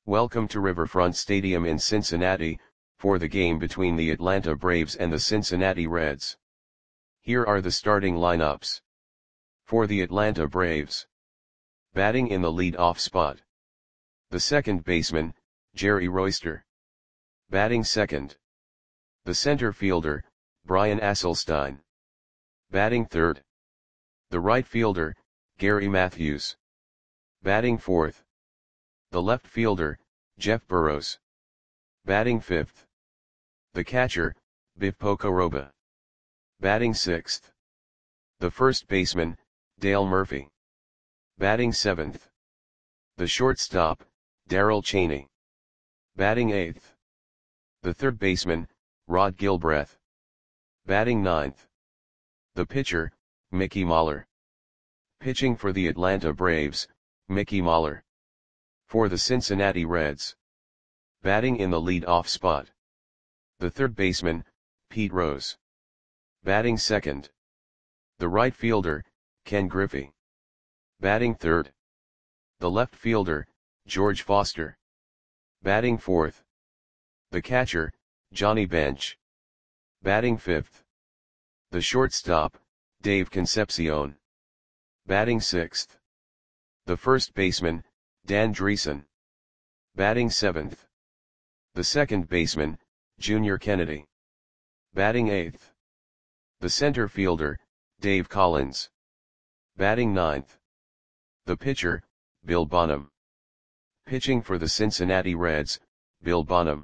Welcome to Riverfront Stadium in Cincinnati, for the game between the Atlanta Braves and the Cincinnati Reds. Here are the starting lineups. For the Atlanta Braves. Batting in the lead-off spot. The second baseman, Jerry Royster. Batting second. The center fielder, Brian Asselstein. Batting third. The right fielder, Gary Matthews. Batting fourth. The left fielder, Jeff Burroughs. Batting fifth. The catcher, Biff Pocoroba. Batting sixth. The first baseman, Dale Murphy. Batting seventh. The shortstop, Darrell Chaney. Batting eighth. The third baseman, Rod Gilbreth. Batting ninth. The pitcher, Mickey Mahler. Pitching for the Atlanta Braves, Mickey Mahler. For the Cincinnati Reds. Batting in the lead-off spot. The third baseman, Pete Rose. Batting second. The right fielder, Ken Griffey. Batting third. The left fielder, George Foster. Batting fourth. The catcher, Johnny Bench. Batting fifth. The shortstop, Dave Concepcion. Batting sixth. The first baseman, Dan Driessen. Batting seventh. The second baseman, Junior Kennedy. Batting eighth. The center fielder, Dave Collins. Batting ninth. The pitcher, Bill Bonham. Pitching for the Cincinnati Reds, Bill Bonham.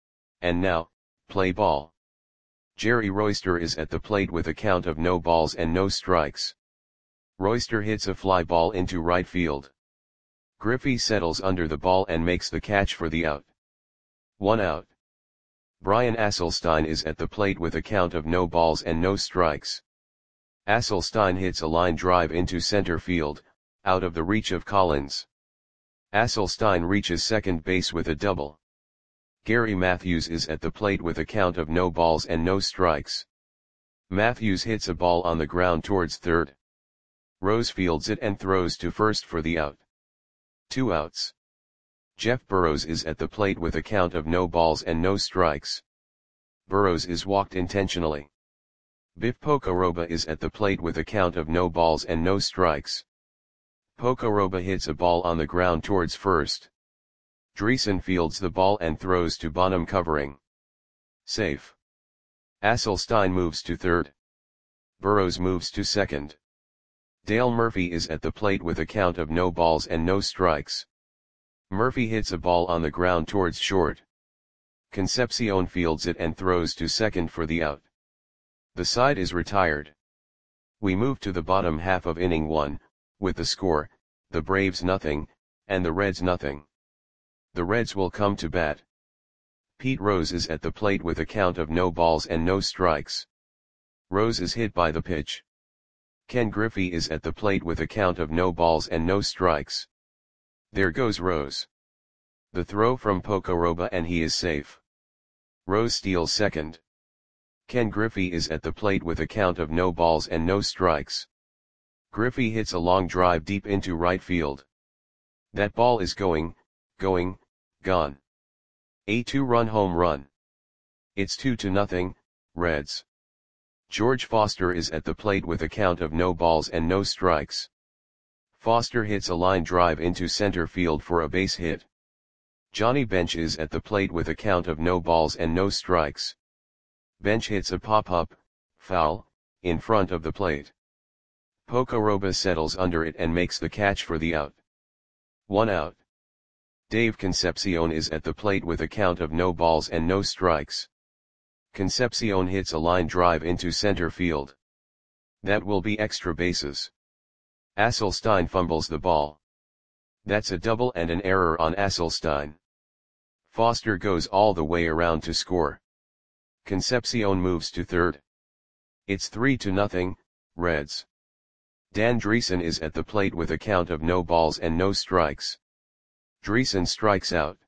And now, play ball. Jerry Royster is at the plate with a count of no balls and no strikes. Royster hits a fly ball into right field. Griffey settles under the ball and makes the catch for the out. 1 out. Brian Asselstein is at the plate with a count of no balls and no strikes. Asselstein hits a line drive into center field, out of the reach of Collins. Asselstein reaches second base with a double. Gary Matthews is at the plate with a count of no balls and no strikes. Matthews hits a ball on the ground towards third. Rose fields it and throws to first for the out. 2 outs. Jeff Burroughs is at the plate with a count of no balls and no strikes. Burroughs is walked intentionally. Biff Pocoroba is at the plate with a count of no balls and no strikes. Pocoroba hits a ball on the ground towards first. Driessen fields the ball and throws to Bonham covering. Safe. Asselstein moves to third. Burroughs moves to second. Dale Murphy is at the plate with a count of no balls and no strikes. Murphy hits a ball on the ground towards short. Concepcion fields it and throws to second for the out. The side is retired. We move to the bottom half of inning 1, with the score, the Braves nothing, and the Reds nothing. The Reds will come to bat. Pete Rose is at the plate with a count of no balls and no strikes. Rose is hit by the pitch. Ken Griffey is at the plate with a count of no balls and no strikes. There goes Rose. The throw from Pocoroba and he is safe. Rose steals second. Ken Griffey is at the plate with a count of no balls and no strikes. Griffey hits a long drive deep into right field. That ball is going, gone. A 2-run home run. It's 2-0, Reds. George Foster is at the plate with a count of no balls and no strikes. Foster hits a line drive into center field for a base hit. Johnny Bench is at the plate with a count of no balls and no strikes. Bench hits a pop-up, foul, in front of the plate. Pocoroba settles under it and makes the catch for the out. 1 out. Dave Concepcion is at the plate with a count of no balls and no strikes. Concepcion hits a line drive into center field. That will be extra bases. Asselstein fumbles the ball. That's a double and an error on Asselstein. Foster goes all the way around to score. Concepcion moves to third. It's 3-0, Reds. Dan Driessen is at the plate with a count of no balls and no strikes. Driessen strikes out.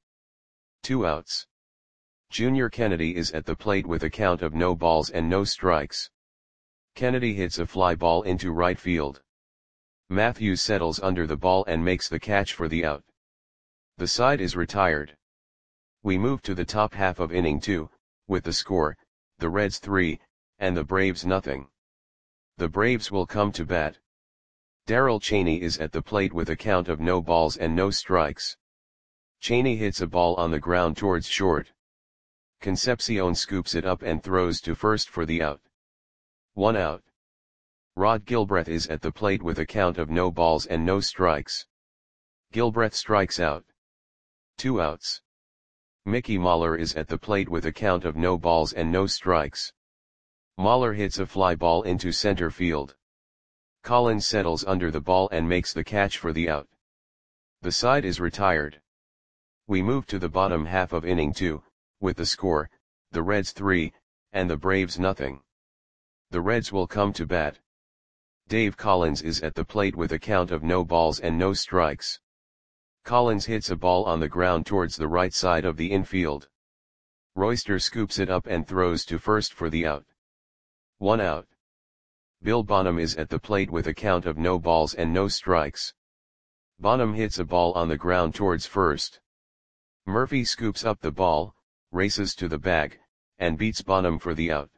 2 outs. Junior Kennedy is at the plate with a count of no balls and no strikes. Kennedy hits a fly ball into right field. Matthews settles under the ball and makes the catch for the out. The side is retired. We move to the top half of inning 2, with the score, the Reds 3, and the Braves nothing. The Braves will come to bat. Darrell Chaney is at the plate with a count of no balls and no strikes. Chaney hits a ball on the ground towards short. Concepcion scoops it up and throws to first for the out. 1 out. Rod Gilbreth is at the plate with a count of no balls and no strikes. Gilbreth strikes out. 2 outs. Mickey Mahler is at the plate with a count of no balls and no strikes. Mahler hits a fly ball into center field. Collins settles under the ball and makes the catch for the out. The side is retired. We move to the bottom half of inning 2, with the score, the Reds 3, and the Braves nothing. The Reds will come to bat. Dave Collins is at the plate with a count of no balls and no strikes. Collins hits a ball on the ground towards the right side of the infield. Royster scoops it up and throws to first for the out. 1 out. Bill Bonham is at the plate with a count of no balls and no strikes. Bonham hits a ball on the ground towards first. Murphy scoops up the ball, races to the bag, and beats Bonham for the out.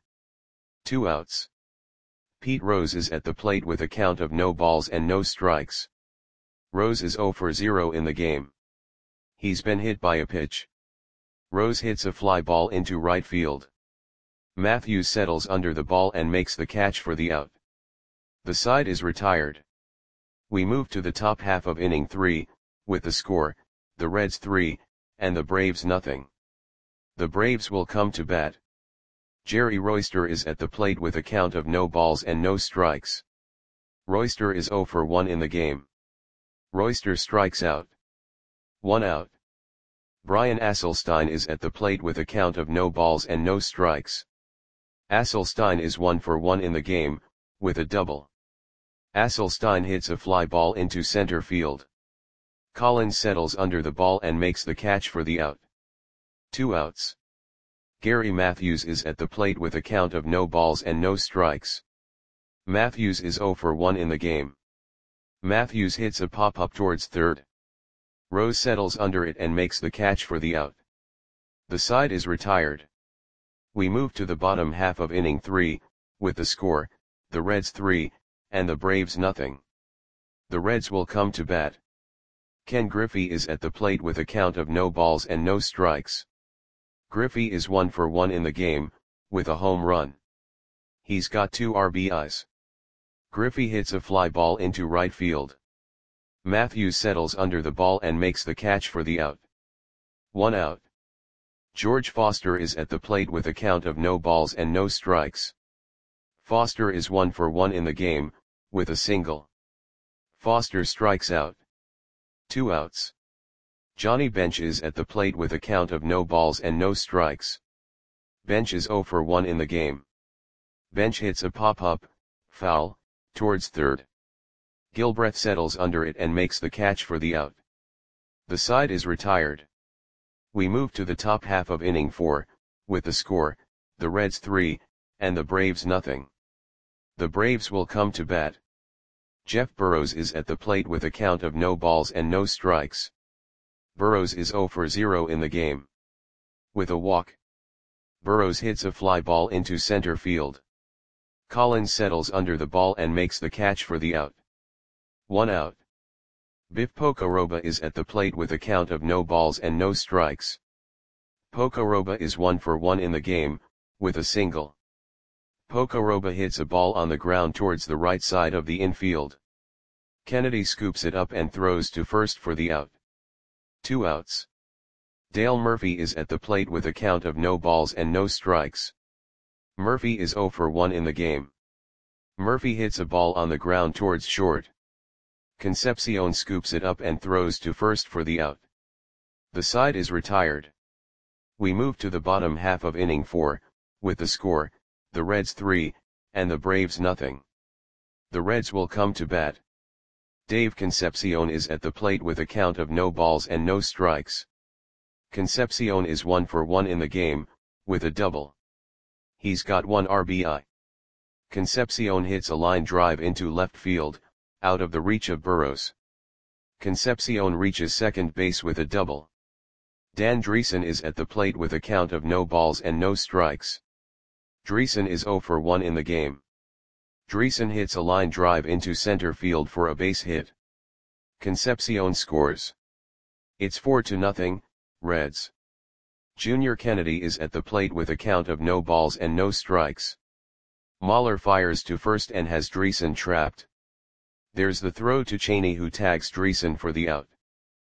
2 outs. Pete Rose is at the plate with a count of no balls and no strikes. Rose is 0 for 0 in the game. He's been hit by a pitch. Rose hits a fly ball into right field. Matthews settles under the ball and makes the catch for the out. The side is retired. We move to the top half of inning 3, with the score, the Reds 3, and the Braves nothing. The Braves will come to bat. Jerry Royster is at the plate with a count of no balls and no strikes. Royster is 0 for 1 in the game. Royster strikes out. 1 out. Brian Asselstein is at the plate with a count of no balls and no strikes. Asselstein is 1 for 1 in the game, with a double. Asselstein hits a fly ball into center field. Collins settles under the ball and makes the catch for the out. 2 outs. Gary Matthews is at the plate with a count of no balls and no strikes. Matthews is 0 for 1 in the game. Matthews hits a pop-up towards third. Rose settles under it and makes the catch for the out. The side is retired. We move to the bottom half of inning 3, with the score, the Reds 3, and the Braves nothing. The Reds will come to bat. Ken Griffey is at the plate with a count of no balls and no strikes. Griffey is 1 for 1 in the game, with a home run. He's got 2 RBIs. Griffey hits a fly ball into right field. Matthews settles under the ball and makes the catch for the out. 1 out. George Foster is at the plate with a count of no balls and no strikes. Foster is 1 for 1 in the game, with a single. Foster strikes out. 2 outs. Johnny Bench is at the plate with a count of no balls and no strikes. Bench is 0 for 1 in the game. Bench hits a pop-up, foul, towards third. Gilbreth settles under it and makes the catch for the out. The side is retired. We move to the top half of inning 4, with the score, the Reds 3, and the Braves nothing. The Braves will come to bat. Jeff Burrows is at the plate with a count of no balls and no strikes. Burrows is 0 for 0 in the game. With a walk. Burrows hits a fly ball into center field. Collins settles under the ball and makes the catch for the out. 1 out. Biff Pocoroba is at the plate with a count of no balls and no strikes. Pocoroba is 1 for 1 in the game, with a single. Pocoroba hits a ball on the ground towards the right side of the infield. Kennedy scoops it up and throws to first for the out. 2 outs. Dale Murphy is at the plate with a count of no balls and no strikes. Murphy is 0 for 1 in the game. Murphy hits a ball on the ground towards short. Concepcion scoops it up and throws to first for the out. The side is retired. We move to the bottom half of inning 4, with the score, the Reds 3, and the Braves nothing. The Reds will come to bat. Dave Concepcion is at the plate with a count of no balls and no strikes. Concepcion is 1 for 1 in the game, with a double. He's got 1 RBI. Concepcion hits a line drive into left field, out of the reach of Burrows. Concepcion reaches second base with a double. Dan Driessen is at the plate with a count of no balls and no strikes. Driessen is 0 for 1 in the game. Driessen hits a line drive into center field for a base hit. Concepcion scores. It's 4-0, Reds. Junior Kennedy is at the plate with a count of no balls and no strikes. Mahler fires to first and has Driessen trapped. There's the throw to Cheney, who tags Driessen for the out.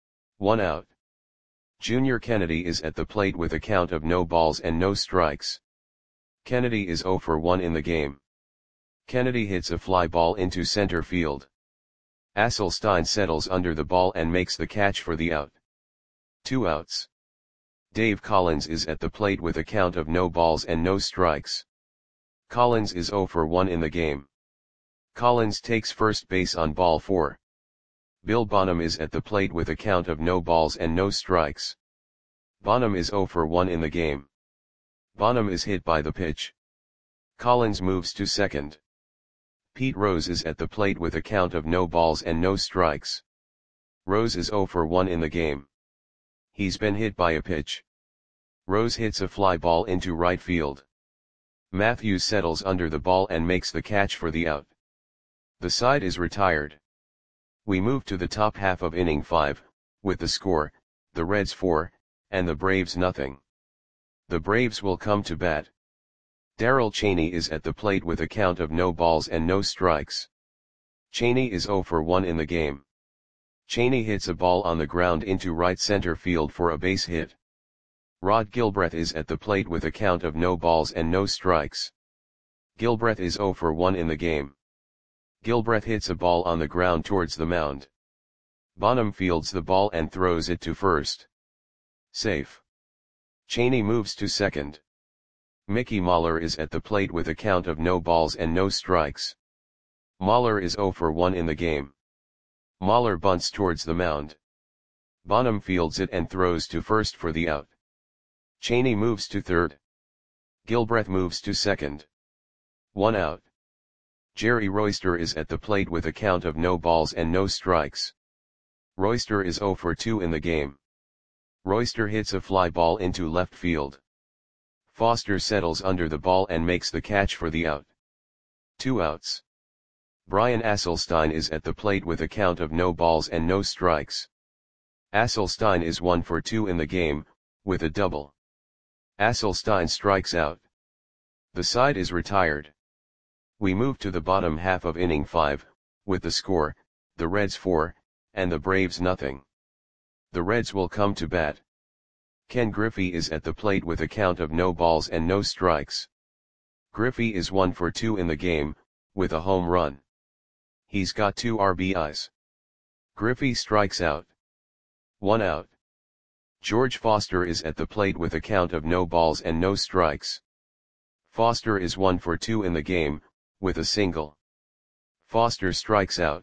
1 out. Junior Kennedy is at the plate with a count of no balls and no strikes. Kennedy is 0 for 1 in the game. Kennedy hits a fly ball into center field. Asselstein settles under the ball and makes the catch for the out. 2 outs. Dave Collins is at the plate with a count of no balls and no strikes. Collins is 0 for 1 in the game. Collins takes first base on ball 4. Bill Bonham is at the plate with a count of no balls and no strikes. Bonham is 0 for 1 in the game. Bonham is hit by the pitch. Collins moves to second. Pete Rose is at the plate with a count of no balls and no strikes. Rose is 0 for 1 in the game. He's been hit by a pitch. Rose hits a fly ball into right field. Matthews settles under the ball and makes the catch for the out. The side is retired. We move to the top half of inning 5, with the score, the Reds 4, and the Braves nothing. The Braves will come to bat. Darrell Cheney is at the plate with a count of no balls and no strikes. Cheney is 0 for 1 in the game. Cheney hits a ball on the ground into right center field for a base hit. Rod Gilbreth is at the plate with a count of no balls and no strikes. Gilbreth is 0 for 1 in the game. Gilbreth hits a ball on the ground towards the mound. Bonham fields the ball and throws it to first. Safe. Cheney moves to second. Mickey Mahler is at the plate with a count of no balls and no strikes. Mahler is 0 for 1 in the game. Mahler bunts towards the mound. Bonham fields it and throws to first for the out. Cheney moves to third. Gilbreth moves to second. 1 out. Jerry Royster is at the plate with a count of no balls and no strikes. Royster is 0 for 2 in the game. Royster hits a fly ball into left field. Foster settles under the ball and makes the catch for the out. 2 outs. Brian Asselstein is at the plate with a count of no balls and no strikes. Asselstein is 1 for 2 in the game, with a double. Asselstein strikes out. The side is retired. We move to the bottom half of inning 5, with the score, the Reds 4, and the Braves nothing. The Reds will come to bat. Ken Griffey is at the plate with a count of no balls and no strikes. Griffey is 1 for 2 in the game, with a home run. He's got 2 RBIs. Griffey strikes out. 1 out. George Foster is at the plate with a count of no balls and no strikes. Foster is 1 for 2 in the game, with a single. Foster strikes out.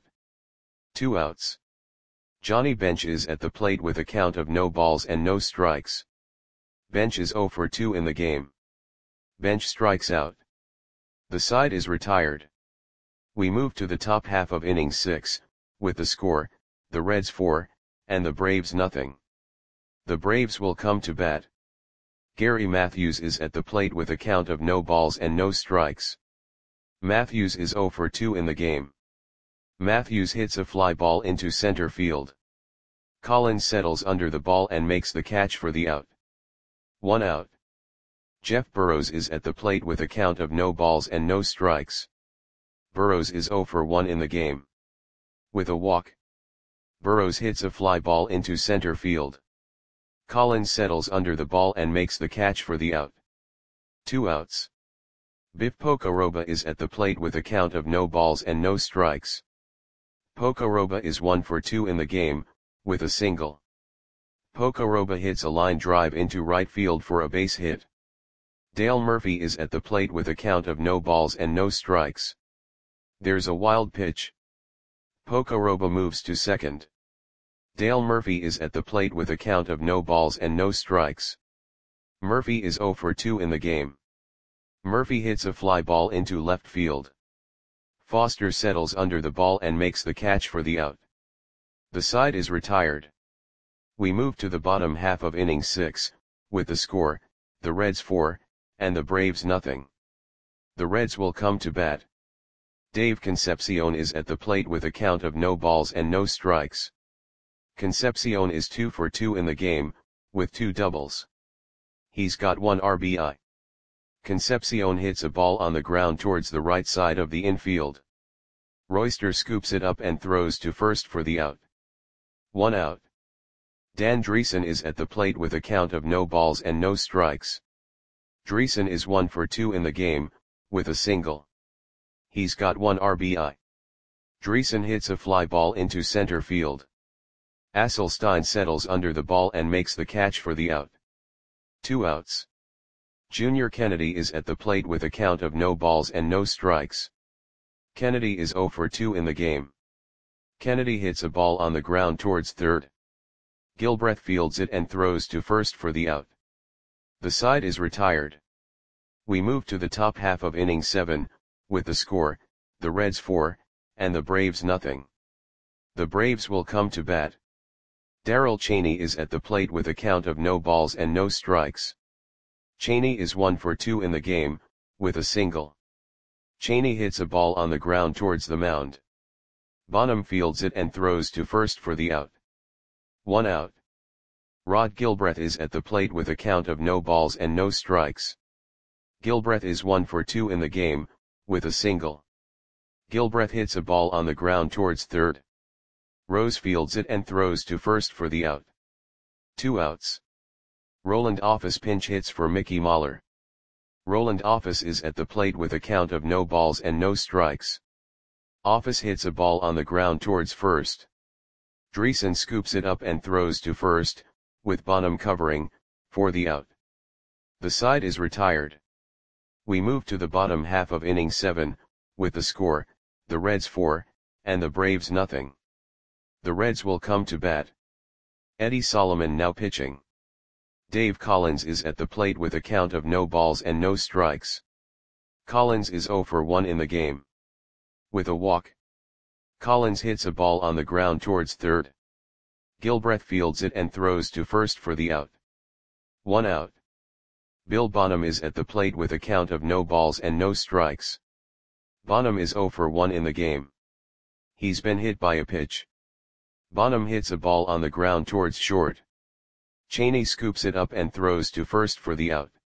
2 outs. Johnny Bench is at the plate with a count of no balls and no strikes. Bench is 0 for 2 in the game. Bench strikes out. The side is retired. We move to the top half of inning 6, with the score, the Reds 4, and the Braves nothing. The Braves will come to bat. Gary Matthews is at the plate with a count of no balls and no strikes. Matthews is 0 for 2 in the game. Matthews hits a fly ball into center field. Collins settles under the ball and makes the catch for the out. 1 out. Jeff Burrows is at the plate with a count of no balls and no strikes. Burrows is 0 for 1 in the game. With a walk. Burrows hits a fly ball into center field. Collins settles under the ball and makes the catch for the out. 2 outs. Biff Pocoroba is at the plate with a count of no balls and no strikes. Pocoroba is 1 for 2 in the game, with a single. Pocoroba hits a line drive into right field for a base hit. Dale Murphy is at the plate with a count of no balls and no strikes. There's a wild pitch. Pocoroba moves to second. Dale Murphy is at the plate with a count of no balls and no strikes. Murphy is 0 for 2 in the game. Murphy hits a fly ball into left field. Foster settles under the ball and makes the catch for the out. The side is retired. We move to the bottom half of inning 6, with the score, the Reds 4, and the Braves nothing. The Reds will come to bat. Dave Concepcion is at the plate with a count of no balls and no strikes. Concepcion is 2 for 2 in the game, with 2 doubles. He's got 1 RBI. Concepcion hits a ball on the ground towards the right side of the infield. Royster scoops it up and throws to first for the out. 1 out. Dan Driessen is at the plate with a count of no balls and no strikes. Driessen is 1 for 2 in the game, with a single. He's got 1 RBI. Driessen hits a fly ball into center field. Asselstein settles under the ball and makes the catch for the out. 2 outs. Junior Kennedy is at the plate with a count of no balls and no strikes. Kennedy is 0 for 2 in the game. Kennedy hits a ball on the ground towards third. Gilbreth fields it and throws to first for the out. The side is retired. We move to the top half of inning 7, with the score, the Reds 4, and the Braves nothing. The Braves will come to bat. Darrell Chaney is at the plate with a count of no balls and no strikes. Chaney is 1 for 2 in the game, with a single. Chaney hits a ball on the ground towards the mound. Bonham fields it and throws to first for the out. 1 out. Rod Gilbreth is at the plate with a count of no balls and no strikes. Gilbreth is 1 for 2 in the game, with a single. Gilbreth hits a ball on the ground towards third. Rose fields it and throws to first for the out. 2 outs. Roland Office pinch hits for Mickey Mahler. Roland Office is at the plate with a count of no balls and no strikes. Office hits a ball on the ground towards first. Driessen scoops it up and throws to first, with Bonham covering, for the out. The side is retired. We move to the bottom half of inning 7, with the score, the Reds 4, and the Braves nothing. The Reds will come to bat. Eddie Solomon now pitching. Dave Collins is at the plate with a count of no balls and no strikes. Collins is 0 for 1 in the game. With a walk. Collins hits a ball on the ground towards third. Gilbreth fields it and throws to first for the out. 1 out. Bill Bonham is at the plate with a count of no balls and no strikes. Bonham is 0 for 1 in the game. He's been hit by a pitch. Bonham hits a ball on the ground towards short. Chaney scoops it up and throws to first for the out.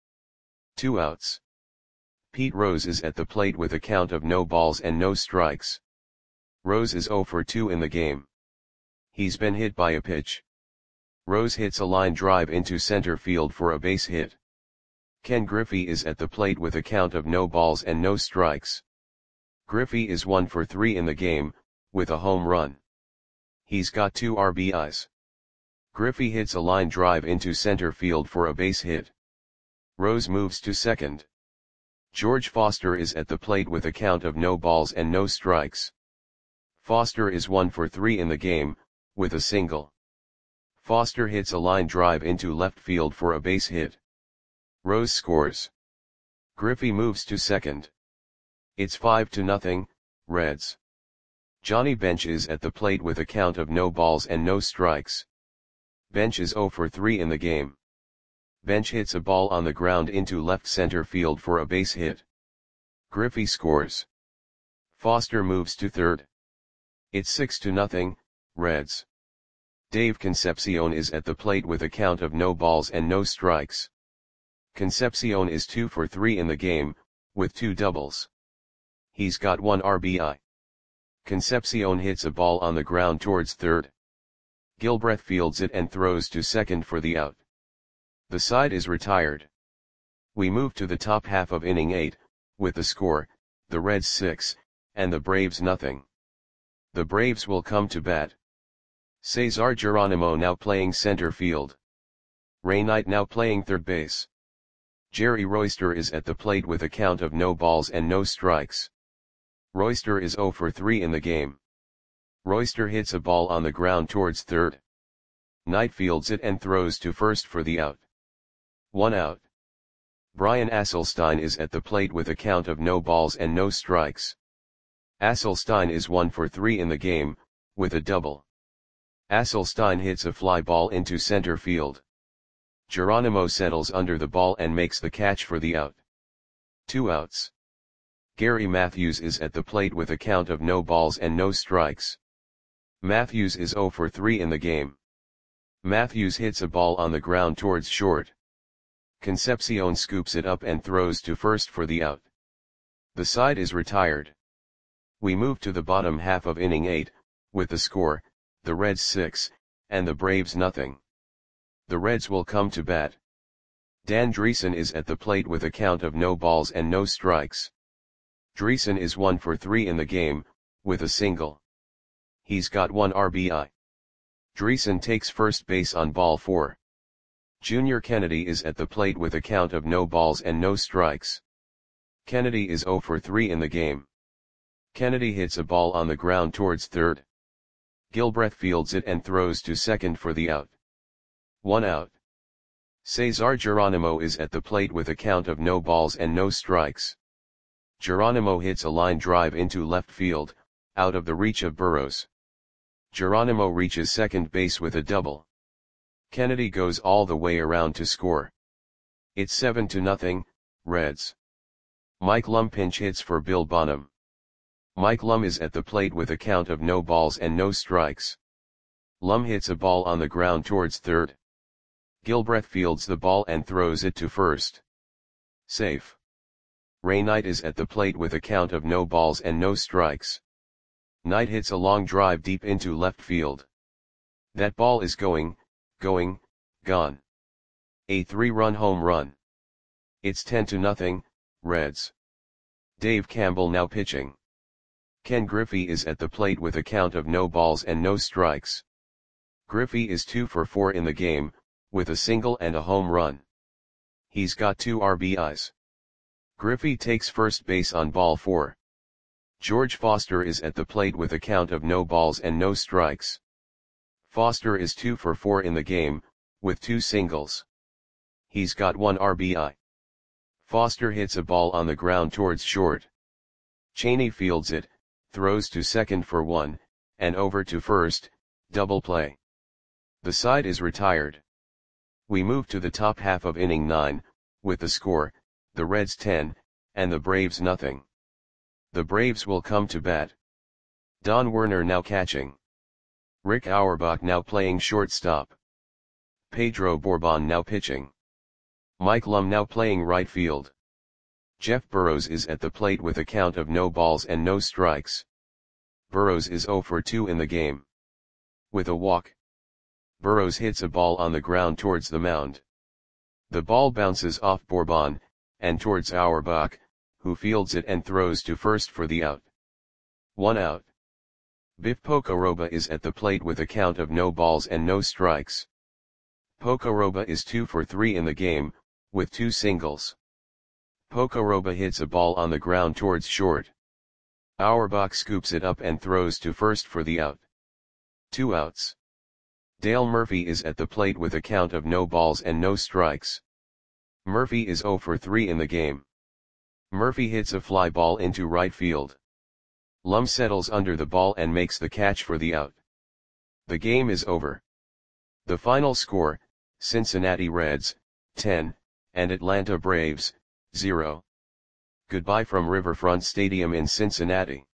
2 outs. Pete Rose is at the plate with a count of no balls and no strikes. Rose is 0 for 2 in the game. He's been hit by a pitch. Rose hits a line drive into center field for a base hit. Ken Griffey is at the plate with a count of no balls and no strikes. Griffey is 1 for 3 in the game, with a home run. He's got 2 RBIs. Griffey hits a line drive into center field for a base hit. Rose moves to second. George Foster is at the plate with a count of no balls and no strikes. Foster is 1 for 3 in the game, with a single. Foster hits a line drive into left field for a base hit. Rose scores. Griffey moves to second. It's 5-0, Reds. Johnny Bench is at the plate with a count of no balls and no strikes. Bench is 0 for 3 in the game. Bench hits a ball on the ground into left center field for a base hit. Griffey scores. Foster moves to third. It's 6-0, Reds. Dave Concepcion is at the plate with a count of no balls and no strikes. Concepcion is 2 for 3 in the game, with 2 doubles. He's got 1 RBI. Concepcion hits a ball on the ground towards third. Gilbreth fields it and throws to second for the out. The side is retired. We move to the top half of inning 8, with the score, the Reds 6, and the Braves nothing. The Braves will come to bat. Cesar Geronimo now playing center field. Ray Knight now playing third base. Jerry Royster is at the plate with a count of no balls and no strikes. Royster is 0 for 3 in the game. Royster hits a ball on the ground towards third. Knight fields it and throws to first for the out. 1 out. Brian Asselstein is at the plate with a count of no balls and no strikes. Asselstein is 1 for 3 in the game, with a double. Asselstein hits a fly ball into center field. Geronimo settles under the ball and makes the catch for the out. 2 outs. Gary Matthews is at the plate with a count of no balls and no strikes. Matthews is 0 for 3 in the game. Matthews hits a ball on the ground towards short. Concepcion scoops it up and throws to first for the out. The side is retired. We move to the bottom half of inning 8, with the score, the Reds 6, and the Braves nothing. The Reds will come to bat. Dan Dreesen is at the plate with a count of no balls and no strikes. Dreesen is 1 for 3 in the game, with a single. He's got 1 RBI. Dreesen takes first base on ball 4. Junior Kennedy is at the plate with a count of no balls and no strikes. Kennedy is 0 for 3 in the game. Kennedy hits a ball on the ground towards third. Gilbreth fields it and throws to second for the out. 1 out. Cesar Geronimo is at the plate with a count of no balls and no strikes. Geronimo hits a line drive into left field, out of the reach of Burrows. Geronimo reaches second base with a double. Kennedy goes all the way around to score. It's 7-0, Reds. Mike Lum pinch hits for Bill Bonham. Mike Lum is at the plate with a count of no balls and no strikes. Lum hits a ball on the ground towards third. Gilbreth fields the ball and throws it to first. Safe. Ray Knight is at the plate with a count of no balls and no strikes. Knight hits a long drive deep into left field. That ball is going, gone. A 3-run home run. It's 10-0, Reds. Dave Campbell now pitching. Ken Griffey is at the plate with a count of no balls and no strikes. Griffey is 2 for 4 in the game, with a single and a home run. He's got 2 RBIs. Griffey takes first base on ball 4. George Foster is at the plate with a count of no balls and no strikes. Foster is 2 for 4 in the game, with 2 singles. He's got 1 RBI. Foster hits a ball on the ground towards short. Cheney fields it, throws to second for 1, and over to first, double play. The side is retired. We move to the top half of inning 9, with the score, the Reds 10, and the Braves nothing. The Braves will come to bat. Don Werner now catching. Rick Auerbach now playing shortstop. Pedro Bourbon now pitching. Mike Lum now playing right field. Jeff Burrows is at the plate with a count of no balls and no strikes. Burrows is 0 for 2 in the game. With a walk. Burrows hits a ball on the ground towards the mound. The ball bounces off Bourbon, and towards Auerbach, who fields it and throws to first for the out. 1 out. Biff Pocoroba is at the plate with a count of no balls and no strikes. Pocoroba is 2 for 3 in the game, with 2 singles. Pocoroba hits a ball on the ground towards short. Auerbach scoops it up and throws to first for the out. 2 outs. Dale Murphy is at the plate with a count of no balls and no strikes. Murphy is 0 for 3 in the game. Murphy hits a fly ball into right field. Lum settles under the ball and makes the catch for the out. The game is over. The final score, Cincinnati Reds, 10, and Atlanta Braves, 0. Goodbye from Riverfront Stadium in Cincinnati.